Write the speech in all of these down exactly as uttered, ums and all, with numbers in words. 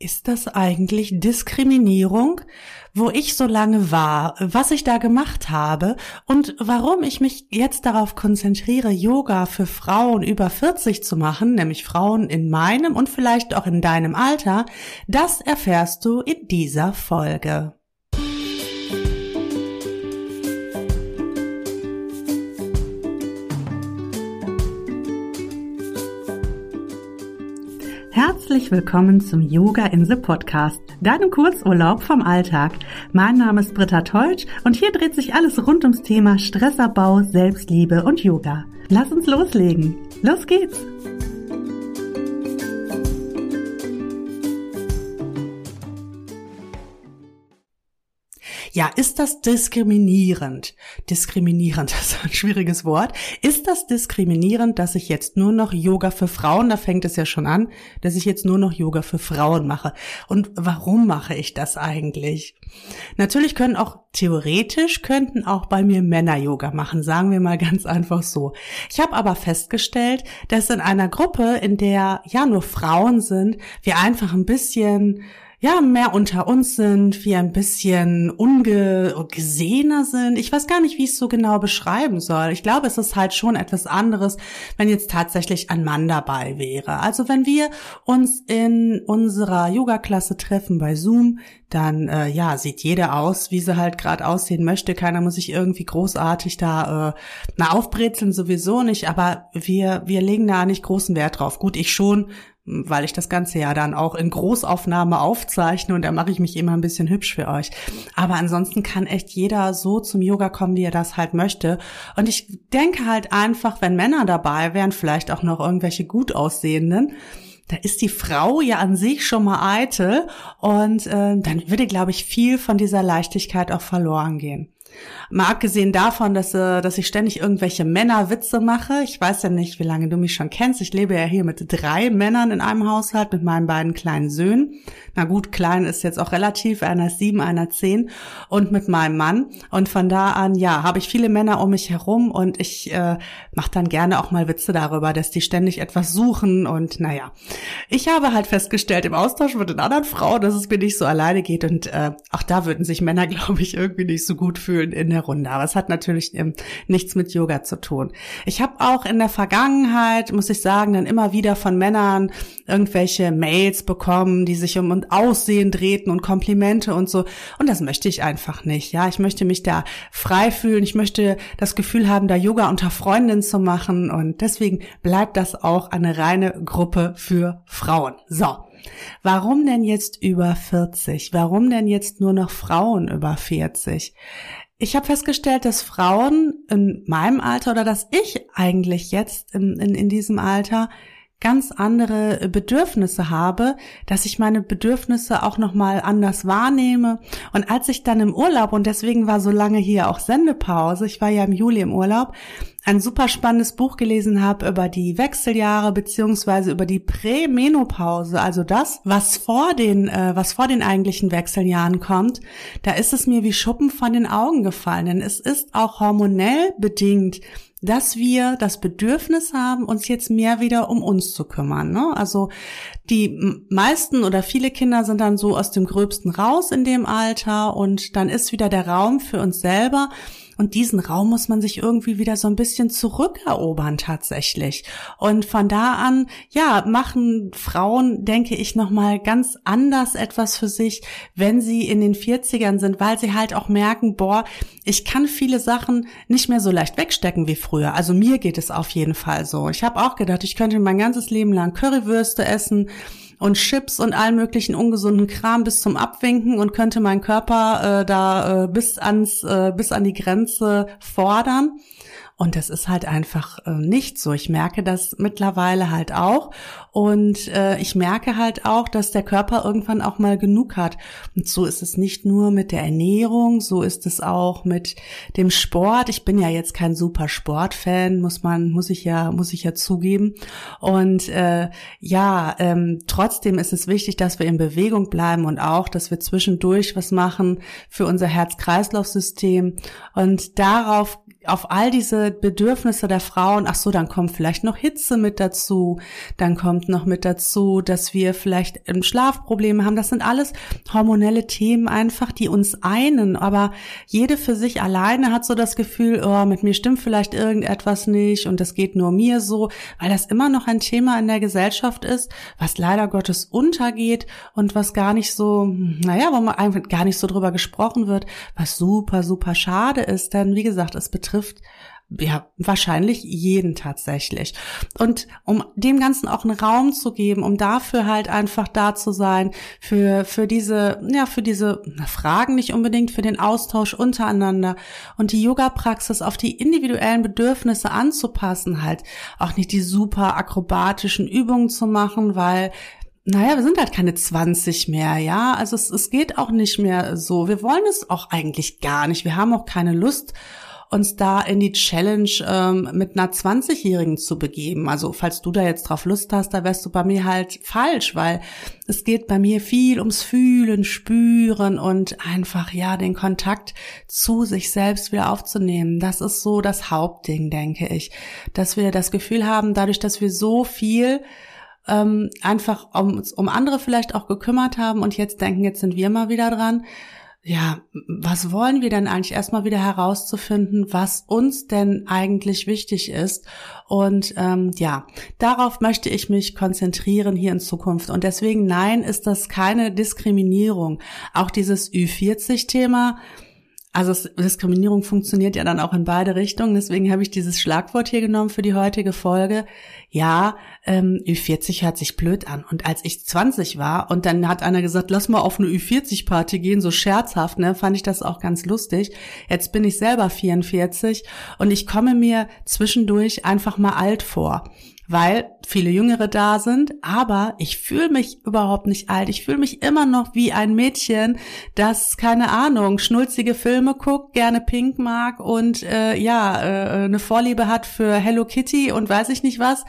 Ist das eigentlich Diskriminierung, wo ich so lange war, was ich da gemacht habe und warum ich mich jetzt darauf konzentriere, Yoga für Frauen über vierzig zu machen, nämlich Frauen in meinem und vielleicht auch in deinem Alter, das erfährst du in dieser Folge. Herzlich willkommen zum Yoga in the Podcast, deinem Kurzurlaub vom Alltag. Mein Name ist Britta Teutsch und hier dreht sich alles rund ums Thema Stressabbau, Selbstliebe und Yoga. Lass uns loslegen. Los geht's! Ja, ist das diskriminierend? Diskriminierend, das ist ein schwieriges Wort. Ist das diskriminierend, dass ich jetzt nur noch Yoga für Frauen, da fängt es ja schon an, dass ich jetzt nur noch Yoga für Frauen mache? Und warum mache ich das eigentlich? Natürlich können auch, theoretisch könnten auch bei mir Männer Yoga machen, sagen wir mal ganz einfach so. Ich habe aber festgestellt, dass in einer Gruppe, in der ja nur Frauen sind, wir einfach ein bisschen ja, mehr unter uns sind, wir ein bisschen ungesehener sind. Ich weiß gar nicht, wie ich es so genau beschreiben soll. Ich glaube, es ist halt schon etwas anderes, wenn jetzt tatsächlich ein Mann dabei wäre. Also wenn wir uns in unserer Yoga-Klasse treffen bei Zoom, dann äh, ja, sieht jeder aus, wie sie halt gerade aussehen möchte. Keiner muss sich irgendwie großartig da äh, na aufbrezeln, sowieso nicht, aber wir wir legen da nicht großen Wert drauf. Gut, ich schon, weil ich das Ganze ja dann auch in Großaufnahme aufzeichne und da mache ich mich immer ein bisschen hübsch für euch. Aber ansonsten kann echt jeder so zum Yoga kommen, wie er das halt möchte. Und ich denke halt einfach, wenn Männer dabei wären, vielleicht auch noch irgendwelche gut aussehenden, da ist die Frau ja an sich schon mal eitel und äh, dann würde, glaube ich, viel von dieser Leichtigkeit auch verloren gehen. Mal abgesehen davon, dass, äh, dass ich ständig irgendwelche Männerwitze mache. Ich weiß ja nicht, wie lange du mich schon kennst. Ich lebe ja hier mit drei Männern in einem Haushalt, mit meinen beiden kleinen Söhnen. Na gut, klein ist jetzt auch relativ, einer ist sieben, einer zehn und mit meinem Mann. Und von da an, ja, habe ich viele Männer um mich herum und ich äh, mache dann gerne auch mal Witze darüber, dass die ständig etwas suchen und naja. Ich habe halt festgestellt im Austausch mit den anderen Frauen, dass es mir nicht so alleine geht und äh, auch da würden sich Männer, glaube ich, irgendwie nicht so gut fühlen in der Runde. Aber es hat natürlich ähm, nichts mit Yoga zu tun. Ich habe auch in der Vergangenheit, muss ich sagen, dann immer wieder von Männern irgendwelche Mails bekommen, die sich um Aussehen drehten und Komplimente und so. Und das möchte ich einfach nicht. Ja, ich möchte mich da frei fühlen. Ich möchte das Gefühl haben, da Yoga unter Freundinnen zu machen. Und deswegen bleibt das auch eine reine Gruppe für Frauen. So. Warum denn jetzt über vierzig? Warum denn jetzt nur noch Frauen über vierzig? Ich habe festgestellt, dass Frauen in meinem Alter oder dass ich eigentlich jetzt in, in, in diesem Alter ganz andere Bedürfnisse habe, dass ich meine Bedürfnisse auch nochmal anders wahrnehme. Und als ich dann im Urlaub, und deswegen war so lange hier auch Sendepause, ich war ja im Juli im Urlaub, ein super spannendes Buch gelesen habe über die Wechseljahre beziehungsweise über die Prämenopause, also das, was vor den, äh, was vor den eigentlichen Wechseljahren kommt, da ist es mir wie Schuppen von den Augen gefallen, denn es ist auch hormonell bedingt, dass wir das Bedürfnis haben, uns jetzt mehr wieder um uns zu kümmern, ne? Also die meisten oder viele Kinder sind dann so aus dem Gröbsten raus in dem Alter und dann ist wieder der Raum für uns selber. Und diesen Raum muss man sich irgendwie wieder so ein bisschen zurückerobern tatsächlich. Und von da an, ja, machen Frauen, denke ich, nochmal ganz anders etwas für sich, wenn sie in den vierzigern sind, weil sie halt auch merken, boah, ich kann viele Sachen nicht mehr so leicht wegstecken wie früher. Also mir geht es auf jeden Fall so. Ich habe auch gedacht, ich könnte mein ganzes Leben lang Currywürste essen und Chips und allen möglichen ungesunden Kram bis zum Abwinken und könnte meinen Körper äh, da äh, bis ans äh, bis an die Grenze fordern. Und das ist halt einfach äh, nicht so. Ich merke das mittlerweile halt auch. Und äh, ich merke halt auch, dass der Körper irgendwann auch mal genug hat. Und so ist es nicht nur mit der Ernährung, so ist es auch mit dem Sport. Ich bin ja jetzt kein super Sportfan, muss man, muss ich ja, muss ich ja zugeben. Und äh, ja, ähm, trotzdem ist es wichtig, dass wir in Bewegung bleiben und auch, dass wir zwischendurch was machen für unser Herz-Kreislauf-System. Und darauf auf all diese Bedürfnisse der Frauen, ach so, dann kommt vielleicht noch Hitze mit dazu, dann kommt noch mit dazu, dass wir vielleicht Schlafprobleme haben. Das sind alles hormonelle Themen einfach, die uns einen, aber jede für sich alleine hat so das Gefühl, oh, mit mir stimmt vielleicht irgendetwas nicht und das geht nur mir so, weil das immer noch ein Thema in der Gesellschaft ist, was leider Gottes untergeht und was gar nicht so, naja, wo man einfach gar nicht so drüber gesprochen wird, was super, super schade ist, denn wie gesagt, es betrifft trifft ja wahrscheinlich jeden tatsächlich. Und um dem Ganzen auch einen Raum zu geben, um dafür halt einfach da zu sein, für für diese ja für diese na, Fragen nicht unbedingt, für den Austausch untereinander und die Yoga-Praxis auf die individuellen Bedürfnisse anzupassen, halt auch nicht die super akrobatischen Übungen zu machen, weil naja, wir sind halt keine zwanzig mehr, ja, also es, es geht auch nicht mehr so. Wir wollen es auch eigentlich gar nicht. Wir haben auch keine Lust, uns da in die Challenge ähm, mit einer zwanzigjährigen zu begeben. Also falls du da jetzt drauf Lust hast, da wärst du bei mir halt falsch, weil es geht bei mir viel ums Fühlen, Spüren und einfach, ja, den Kontakt zu sich selbst wieder aufzunehmen. Das ist so das Hauptding, denke ich, dass wir das Gefühl haben, dadurch, dass wir so viel ähm, einfach um, um andere vielleicht auch gekümmert haben und jetzt denken, jetzt sind wir mal wieder dran, ja, was wollen wir denn eigentlich erstmal wieder herauszufinden, was uns denn eigentlich wichtig ist? Und ähm, ja, darauf möchte ich mich konzentrieren hier in Zukunft. Und deswegen, nein, ist das keine Diskriminierung. Auch dieses Ü vierzig-Thema, also Diskriminierung funktioniert ja dann auch in beide Richtungen, deswegen habe ich dieses Schlagwort hier genommen für die heutige Folge. Ja, ähm, Ü vierzig hört sich blöd an. Und als ich zwanzig war und dann hat einer gesagt, lass mal auf eine Ü vierzig-Party gehen, so scherzhaft, ne, fand ich das auch ganz lustig. Jetzt bin ich selber vierundvierzig und ich komme mir zwischendurch einfach mal alt vor, weil viele Jüngere da sind, aber ich fühle mich überhaupt nicht alt. Ich fühle mich immer noch wie ein Mädchen, das, keine Ahnung, schnulzige Filme guckt, gerne Pink mag und äh, ja, äh, eine Vorliebe hat für Hello Kitty und weiß ich nicht was.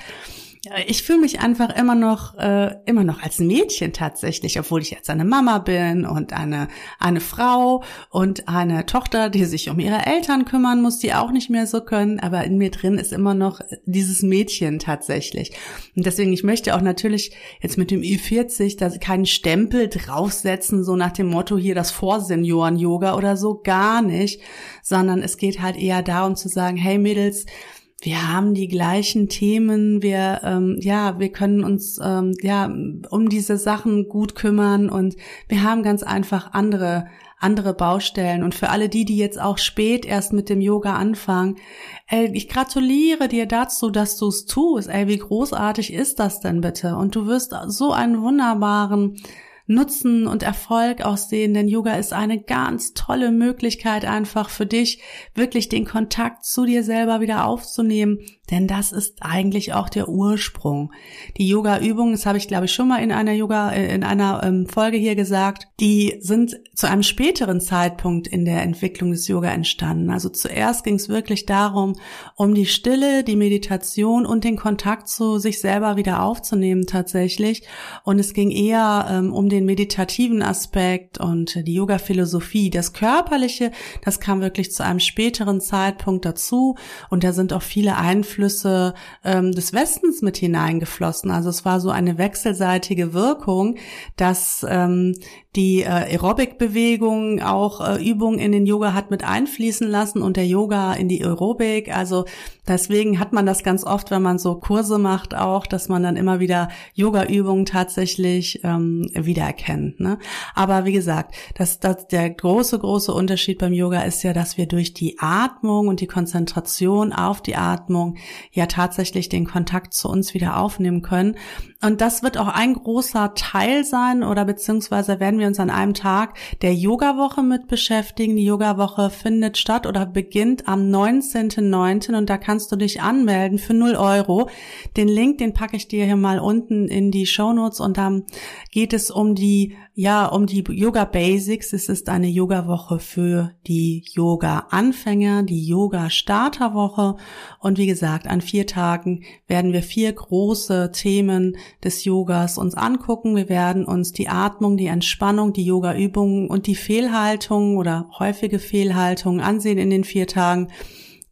Ich fühle mich einfach immer noch äh, immer noch als Mädchen tatsächlich, obwohl ich jetzt eine Mama bin und eine eine Frau und eine Tochter, die sich um ihre Eltern kümmern muss, die auch nicht mehr so können, aber in mir drin ist immer noch dieses Mädchen tatsächlich. Und deswegen, ich möchte auch natürlich jetzt mit dem Ü vierzig da keinen Stempel draufsetzen, so nach dem Motto hier das Vorsenioren-Yoga oder so, gar nicht, sondern es geht halt eher darum zu sagen, hey Mädels, wir haben die gleichen Themen, wir ähm, ja, wir können uns ähm, ja um diese Sachen gut kümmern und wir haben ganz einfach andere andere Baustellen. Und für alle die, die jetzt auch spät erst mit dem Yoga anfangen, ey, ich gratuliere dir dazu, dass du es tust. Ey, wie großartig ist das denn bitte? Und du wirst so einen wunderbaren Nutzen und Erfolg auch sehen, denn Yoga ist eine ganz tolle Möglichkeit einfach für dich, wirklich den Kontakt zu dir selber wieder aufzunehmen, denn das ist eigentlich auch der Ursprung. Die Yoga-Übungen, das habe ich glaube ich schon mal in einer Yoga, in einer ähm, Folge hier gesagt, die sind zu einem späteren Zeitpunkt in der Entwicklung des Yoga entstanden. Also zuerst ging es wirklich darum, um die Stille, die Meditation und den Kontakt zu sich selber wieder aufzunehmen tatsächlich. Und es ging eher ähm, um den meditativen Aspekt und die Yoga-Philosophie. Das Körperliche, das kam wirklich zu einem späteren Zeitpunkt dazu und da sind auch viele Einflüsse ähm, des Westens mit hineingeflossen. Also es war so eine wechselseitige Wirkung, dass ähm, die äh, Aerobic-Bewegung auch äh, Übungen in den Yoga hat mit einfließen lassen und der Yoga in die Aerobik. Also deswegen hat man das ganz oft, wenn man so Kurse macht auch, dass man dann immer wieder Yoga-Übungen tatsächlich ähm, wiedererkennt. Ne? Aber wie gesagt, das, das, der große, große Unterschied beim Yoga ist ja, dass wir durch die Atmung und die Konzentration auf die Atmung ja tatsächlich den Kontakt zu uns wieder aufnehmen können. Und das wird auch ein großer Teil sein oder beziehungsweise werden wir uns an einem Tag der Yoga-Woche mit beschäftigen. Die Yoga-Woche findet statt oder beginnt am neunzehnten neunten und da kannst du dich anmelden für null Euro. Den Link, den packe ich dir hier mal unten in die Shownotes und dann geht es um die, ja, um die Yoga Basics. Es ist eine Yoga-Woche für die Yoga-Anfänger, die Yoga-Starterwoche und wie gesagt, an vier Tagen werden wir vier große Themen des Yogas uns angucken. Wir werden uns die Atmung, die Entspannung, die Yoga-Übungen und die Fehlhaltungen oder häufige Fehlhaltungen ansehen in den vier Tagen.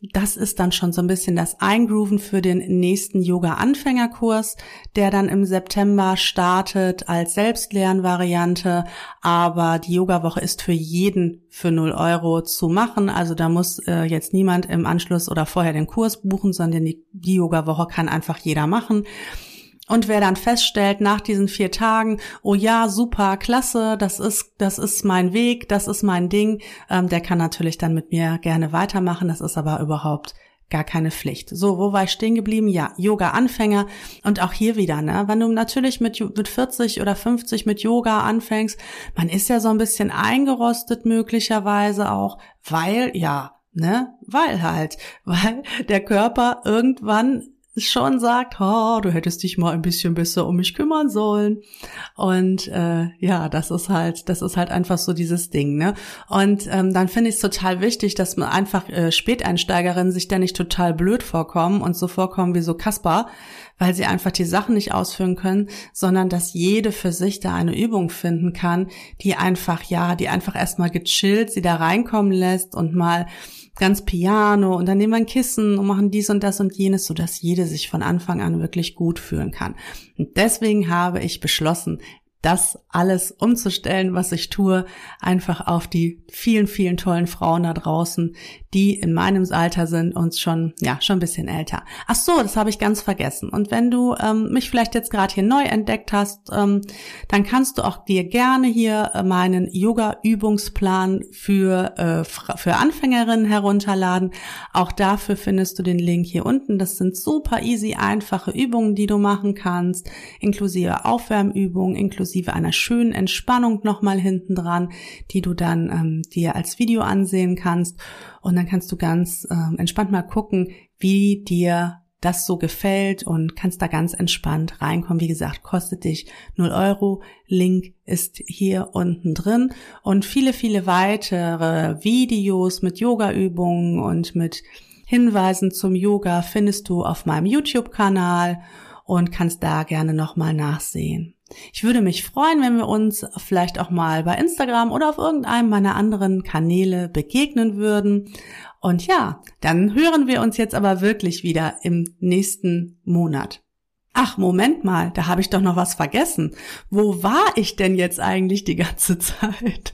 Das ist dann schon so ein bisschen das Eingrooven für den nächsten Yoga-Anfängerkurs, der dann im September startet als Selbstlernvariante. Aber die Yoga-Woche ist für jeden für null Euro zu machen. Also da muss äh, jetzt niemand im Anschluss oder vorher den Kurs buchen, sondern die, die Yoga-Woche kann einfach jeder machen. Und wer dann feststellt nach diesen vier Tagen, oh ja, super, klasse, das ist das ist mein Weg, das ist mein Ding, ähm, der kann natürlich dann mit mir gerne weitermachen. Das ist aber überhaupt gar keine Pflicht. So, wo war ich stehen geblieben? Ja, Yoga-Anfänger. Und auch hier wieder, ne, wenn du natürlich mit mit vierzig oder fünfzig mit Yoga anfängst, man ist ja so ein bisschen eingerostet möglicherweise auch, weil, ja, ne, weil halt, weil der Körper irgendwann schon sagt, oh, du hättest dich mal ein bisschen besser um mich kümmern sollen. Und äh, ja, das ist halt, das ist halt einfach so dieses Ding, ne? Und ähm, dann finde ich es total wichtig, dass man einfach äh, Späteinsteigerinnen sich da nicht total blöd vorkommen und so vorkommen wie so Kasper, weil sie einfach die Sachen nicht ausführen können, sondern dass jede für sich da eine Übung finden kann, die einfach, ja, die einfach erstmal gechillt sie da reinkommen lässt und mal ganz piano und dann nehmen wir ein Kissen und machen dies und das und jenes, sodass jede sich von Anfang an wirklich gut fühlen kann. Und deswegen habe ich beschlossen, das alles umzustellen, was ich tue, einfach auf die vielen, vielen tollen Frauen da draußen, die in meinem Alter sind und schon, ja, schon ein bisschen älter. Ach so, das habe ich ganz vergessen. Und wenn du ähm, mich vielleicht jetzt gerade hier neu entdeckt hast, ähm, dann kannst du auch dir gerne hier äh, meinen Yoga-Übungsplan für äh, für Anfängerinnen herunterladen. Auch dafür findest du den Link hier unten. Das sind super easy, einfache Übungen, die du machen kannst, inklusive Aufwärmübungen, inklusive einer schönen Entspannung nochmal hinten dran, die du dann ähm, dir als Video ansehen kannst. Und dann kannst du ganz ähm, entspannt mal gucken, wie dir das so gefällt und kannst da ganz entspannt reinkommen. Wie gesagt, kostet dich null Euro. Link ist hier unten drin. Und viele, viele weitere Videos mit Yoga-Übungen und mit Hinweisen zum Yoga findest du auf meinem YouTube-Kanal und kannst da gerne nochmal nachsehen. Ich würde mich freuen, wenn wir uns vielleicht auch mal bei Instagram oder auf irgendeinem meiner anderen Kanäle begegnen würden. Und ja, dann hören wir uns jetzt aber wirklich wieder im nächsten Monat. Ach, Moment mal, da habe ich doch noch was vergessen. Wo war ich denn jetzt eigentlich die ganze Zeit?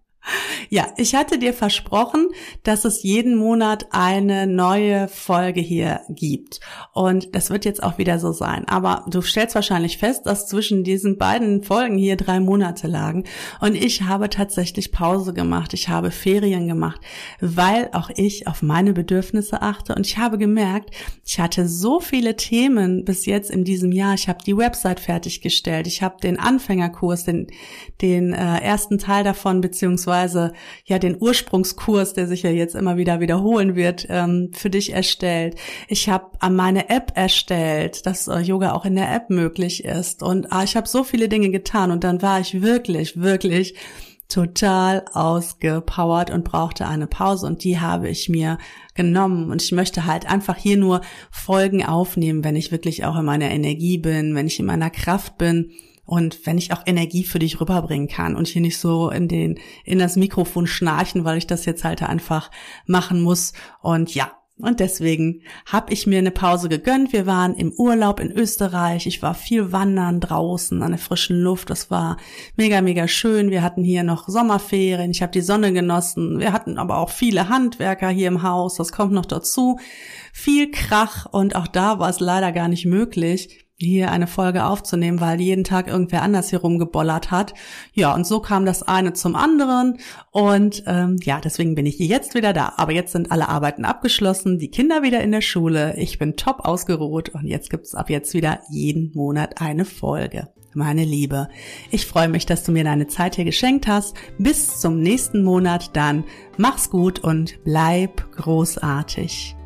Ja, ich hatte dir versprochen, dass es jeden Monat eine neue Folge hier gibt. Und das wird jetzt auch wieder so sein. Aber du stellst wahrscheinlich fest, dass zwischen diesen beiden Folgen hier drei Monate lagen. Und ich habe tatsächlich Pause gemacht. Ich habe Ferien gemacht, weil auch ich auf meine Bedürfnisse achte. Und ich habe gemerkt, ich hatte so viele Themen bis jetzt in diesem Jahr. Ich habe die Website fertiggestellt. Ich habe den Anfängerkurs, den, den äh, ersten Teil davon, beziehungsweise ja den Ursprungskurs, der sich ja jetzt immer wieder wiederholen wird, ähm, für dich erstellt. Ich habe meine App erstellt, dass äh, Yoga auch in der App möglich ist. Und ah, ich habe so viele Dinge getan und dann war ich wirklich, wirklich total ausgepowert und brauchte eine Pause und die habe ich mir genommen. Und ich möchte halt einfach hier nur Folgen aufnehmen, wenn ich wirklich auch in meiner Energie bin, wenn ich in meiner Kraft bin. Und wenn ich auch Energie für dich rüberbringen kann und hier nicht so in den in das Mikrofon schnarchen, weil ich das jetzt halt einfach machen muss. Und ja, und deswegen habe ich mir eine Pause gegönnt. Wir waren im Urlaub in Österreich. Ich war viel wandern draußen an der frischen Luft. Das war mega, mega schön. Wir hatten hier noch Sommerferien. Ich habe die Sonne genossen. Wir hatten aber auch viele Handwerker hier im Haus. Das kommt noch dazu. Viel Krach und auch da war es leider gar nicht möglich, hier eine Folge aufzunehmen, weil jeden Tag irgendwer anders hier rumgebollert hat. Ja, und so kam das eine zum anderen und ähm, ja, deswegen bin ich jetzt wieder da. Aber jetzt sind alle Arbeiten abgeschlossen, die Kinder wieder in der Schule, ich bin top ausgeruht und jetzt gibt's ab jetzt wieder jeden Monat eine Folge. Meine Liebe, ich freue mich, dass du mir deine Zeit hier geschenkt hast. Bis zum nächsten Monat dann. Mach's gut und bleib großartig.